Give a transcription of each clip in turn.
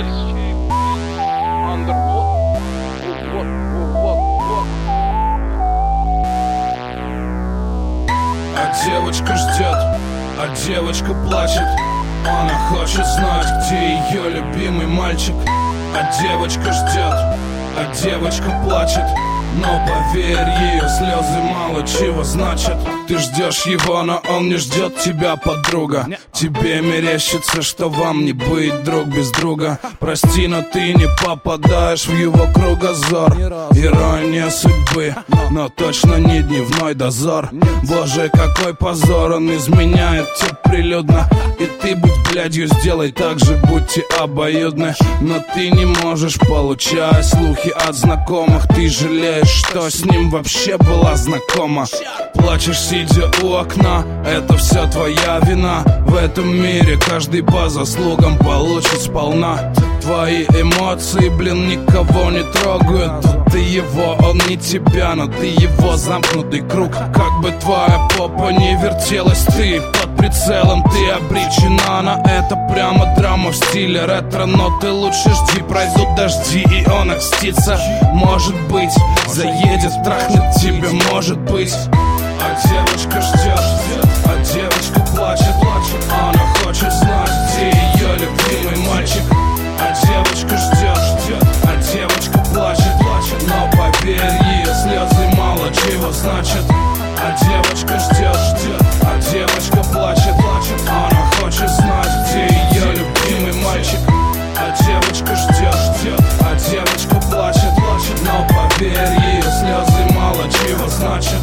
А девочка ждет, а девочка плачет. Она хочет знать, где ее любимый мальчик. А девочка ждет, а девочка плачет. Но поверь, ее слезы мало чего значат. Ты ждешь его, но он не ждет тебя, подруга. Тебе мерещится, что вам не быть друг без друга. Прости, но ты не попадаешь в его кругозор. Ирония судьбы, но точно не дневной дозор. Боже, какой позор, он изменяет тебе прилюдно. И ты будь блядью, сделай так же, будьте обоюдны. Но ты не можешь, получая слухи от знакомых. Ты жалеешь, что с ним вообще была знакома. Плачешь, сидя у окна, это все твоя вина. В этом мире каждый по заслугам получит сполна. Твои эмоции, блин, никого не трогают. Ты его, он не тебя, но ты его замкнутый круг. Как бы твоя попа не вертелась, ты под прицелом, ты обречена на это. Прямо драма в стиле ретро. Но ты лучше жди, пройдут дожди, и он окстится. Может быть, заедет, трахнет тебя, может быть. А девочка ждет, а девочка плачет. Она хочет знать, где ее любимый мальчик. А девочка ждет, а девочка плачет. Но поверь, ее слезы мало чего значат. А девочка ждет, а девочка плачет. Она хочет знать, где ее любимый мальчик. А девочка ждет, а девочка плачет. Но поверь, ее слезы мало чего значат.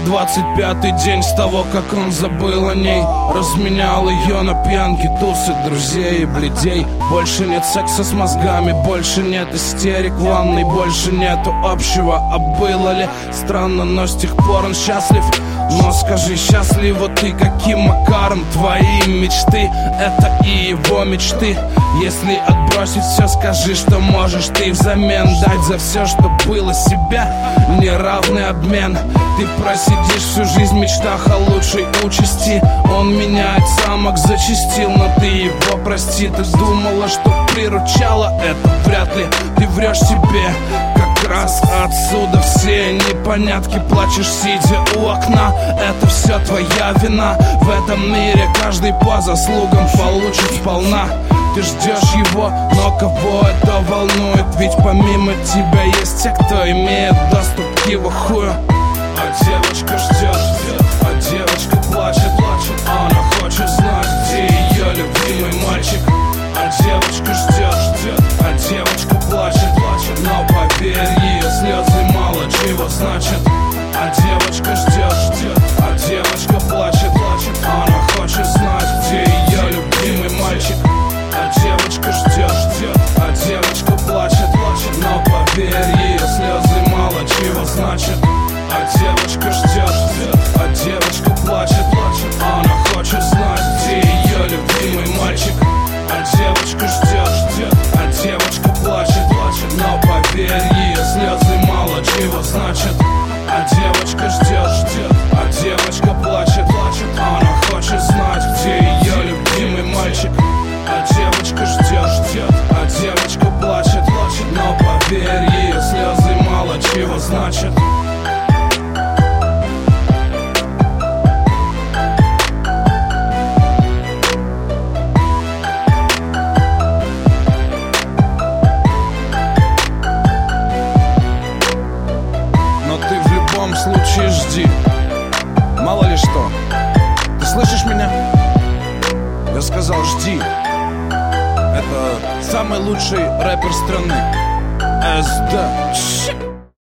325-й день с того, как он забыл о ней. Разменял ее на пьянки, тусы, друзей и бледей. Больше нет секса с мозгами, больше нет истерик в ванной, больше нету общего. А было ли? Странно, но с тех пор он счастлив. Но скажи, счастлива ты каким макаром? Твои мечты — это и его мечты. Если отбросить все, скажи, что можешь ты взамен дать за все, что было себя. Неравный обмен. Ты просидишь всю жизнь в мечтах о лучшей участи. Он меняет самок, зачастил, но ты его прости. Ты думала, что приручала это? Вряд ли. Ты врешь себе. Как раз отсюда все непонятки. Плачешь, сидя у окна. Это все твоя вина. В этом мире каждый по заслугам получит сполна. Ты ждешь его, но кого это волнует? Ведь помимо тебя есть те, кто имеет доступ к его хую. А девочка ждет, а девочка плачет. Она хочет знать, где ее любимый мальчик. А девочка ждет, а девочка плачет. Но поверь, ее слезы мало чего значат. А девочка ждет, а девочка плачет. Она хочет знать, где ее любимый мальчик. А девочка ждет, а девочка плачет. Но поверь, ее слезы мало чего значат. А девочка ждет, а девочка плачет. Она хочет знать, где ее любимый мальчик. А девочка ждет, а девочка плачет. Но поверь, ее слезы мало чего значат. А девочка ждет, а девочка плачет. Она хочет знать, где ее любимый мальчик. А девочка ждет, а девочка плачет. Но поверь, ее слезы мало чего значат. В случае жди. Мало ли что. Ты слышишь меня? Я сказал, жди. Это самый лучший рэпер страны. СД.